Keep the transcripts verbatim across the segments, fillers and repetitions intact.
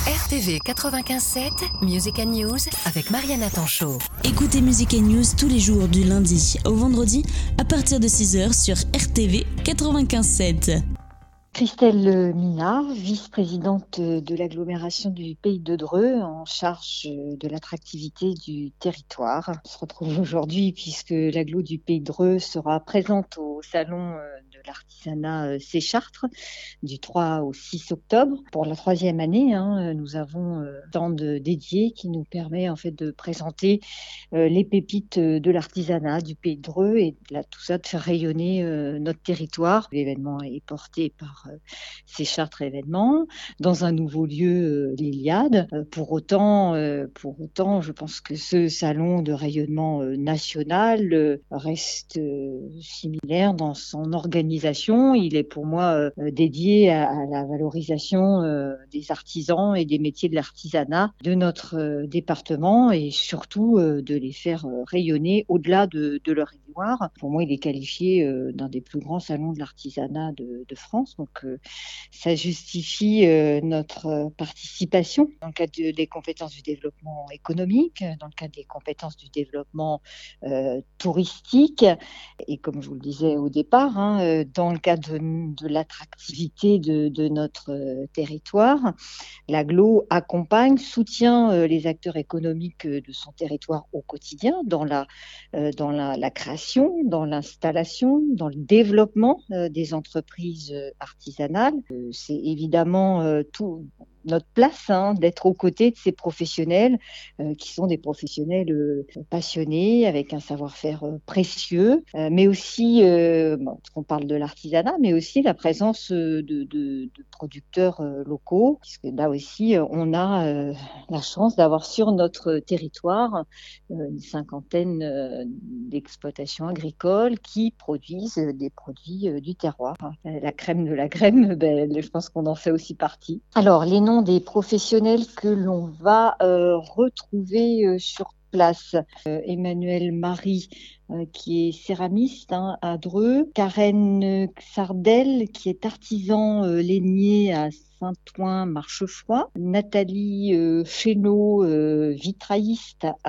R T V quatre-vingt-quinze sept, Music and News avec Mariana Tanchot. Écoutez Music and News tous les jours du lundi au vendredi à partir de six heures sur R T V quatre-vingt-quinze sept. Christelle Minard, vice-présidente de l'agglomération du Pays de Dreux, en charge de l'attractivité du territoire. On se retrouve aujourd'hui puisque l'agglo du Pays de Dreux sera présente au salon de l'artisanat Séchartres du trois au six octobre. Pour la troisième année, hein, nous avons un stand dédié qui nous permet en fait de présenter les pépites de l'artisanat du Pays de Dreux et là, tout ça de faire rayonner notre territoire. L'événement est porté par Séchartres événements dans un nouveau lieu, euh, l'Iliade. Euh, pour autant, euh, pour autant, je pense que ce salon de rayonnement euh, national euh, reste euh, similaire dans son organisation. Il est pour moi euh, dédié à, à la valorisation euh, des artisans et des métiers de l'artisanat de notre euh, département et surtout euh, de les faire euh, rayonner au-delà de, de leur édouard. Pour moi, il est qualifié euh, d'un des plus grands salons de l'artisanat de, de France. Donc, euh, ça justifie euh, notre participation dans le cadre de, des compétences du développement économique, dans le cadre des compétences du développement euh, touristique et comme je vous le disais au départ, hein, euh, dans le cadre de, de l'attractivité de, de notre euh, territoire. L'agglo accompagne, soutient euh, les acteurs économiques de son territoire au quotidien dans la, euh, dans la, la création, dans l'installation, dans le développement euh, des entreprises euh, artisanales. Euh, c'est évidemment euh, tout notre place hein, d'être aux côtés de ces professionnels euh, qui sont des professionnels euh, passionnés, avec un savoir-faire euh, précieux, euh, mais aussi, euh, bon, on parle de l'artisanat, mais aussi la présence euh, de, de, de producteurs euh, locaux, puisque là aussi, euh, on a euh, la chance d'avoir sur notre territoire euh, une cinquantaine euh, d'exploitations agricoles qui produisent euh, des produits euh, du terroir. Euh, la crème de la crème, ben, je pense qu'on en fait aussi partie. Alors, les noms des professionnels que l'on va euh, retrouver euh, sur place. Euh, Emmanuel Marie, euh, qui est céramiste hein, à Dreux. Karen Sardel, qui est artisan euh, lainier à Saint-Ouen-Marchefroid. Nathalie euh, Chénaud, euh, vitrailliste à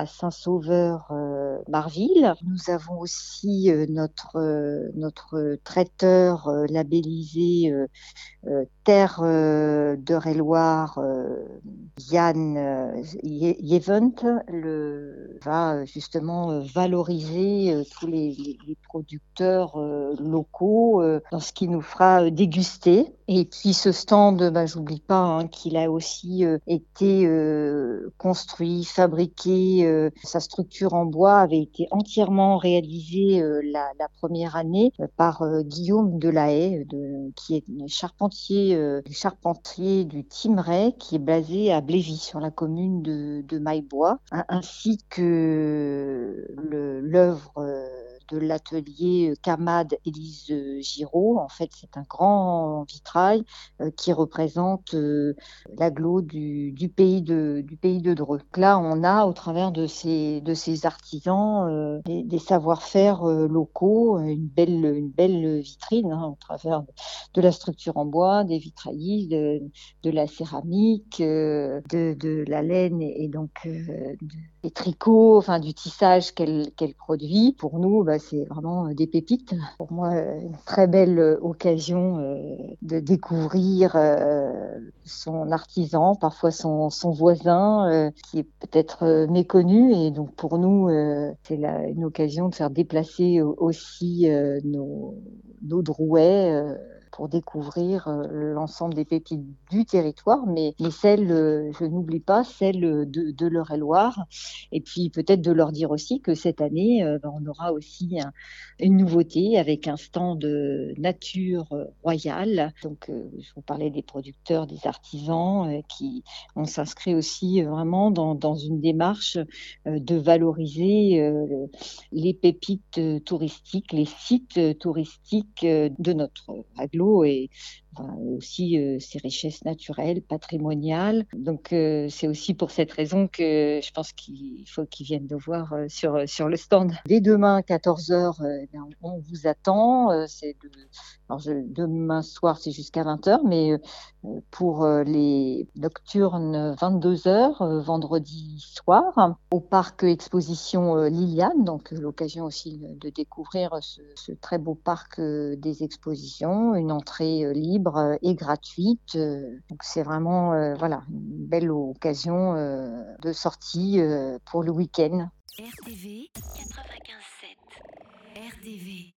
Saint-Sauveur-Marville. Euh, Nous avons aussi euh, notre, euh, notre traiteur euh, labellisé euh, Euh, Terre euh, d'Eure-et-Loire, euh, Yann euh, Yevent, le, va euh, justement euh, valoriser euh, tous les, les, les producteurs euh, locaux euh, dans ce qui nous fera euh, déguster. Et puis ce stand, bah, j'oublie pas hein, qu'il a aussi euh, été euh, construit, fabriqué. Euh, sa structure en bois avait été entièrement réalisée euh, la, la première année euh, par euh, Guillaume Delahaye, de, qui est charpentier, euh, charpentier du Thymerais, qui est basé à Blévis, sur la commune de, de Maillebois, hein, ainsi que le, l'œuvre euh, de l'atelier Camade Élise Giraud. En fait, c'est un grand vitrail euh, qui représente euh, l'agglo du, du pays de du pays de Dreux. Donc là, on a au travers de ces de ces artisans euh, des, des savoir-faire euh, locaux, une belle une belle vitrine hein, au travers de, de la structure en bois, des vitraillis, de, de la céramique, euh, de, de la laine et, et donc euh, de, des tricots, enfin du tissage qu'elle qu'elle produit. Pour nous, bah, c'est vraiment des pépites. Pour moi, une très belle occasion euh, de découvrir euh, son artisan, parfois son, son voisin, euh, qui est peut-être euh, méconnu. Et donc pour nous, euh, c'est la, une occasion de faire déplacer aussi euh, nos, nos drouets euh, pour découvrir euh, l'ensemble des pépites du territoire, mais, mais celles, euh, je n'oublie pas, celles de, de l'Eure-et-Loire. Et puis peut-être de leur dire aussi que cette année, euh, ben, on aura aussi un, une nouveauté avec un stand de nature royale. Donc euh, je vous parlais des producteurs, des artisans, euh, qui on s'inscrit aussi vraiment dans, dans une démarche euh, de valoriser euh, les pépites touristiques, les sites touristiques de notre agglo et enfin, aussi euh, ses richesses naturelles, patrimoniales. Donc euh, c'est aussi pour cette raison que je pense qu'il faut qu'ils viennent nous voir euh, sur, sur le stand. Dès demain, quatorze heures, euh, eh bien, on vous attend. Euh, c'est de, alors je, demain soir, c'est jusqu'à vingt heures, mais euh, pour euh, les nocturnes, vingt-deux heures, euh, vendredi soir, au parc exposition euh, Liliane. Donc euh, l'occasion aussi de, de découvrir ce, ce très beau parc euh, des expositions, une entrée euh, libre euh, et gratuite. Euh, donc c'est vraiment euh, voilà, une belle occasion euh, de sortie euh, pour le week-end. R T V quatre-vingt-quinze sept. R T V.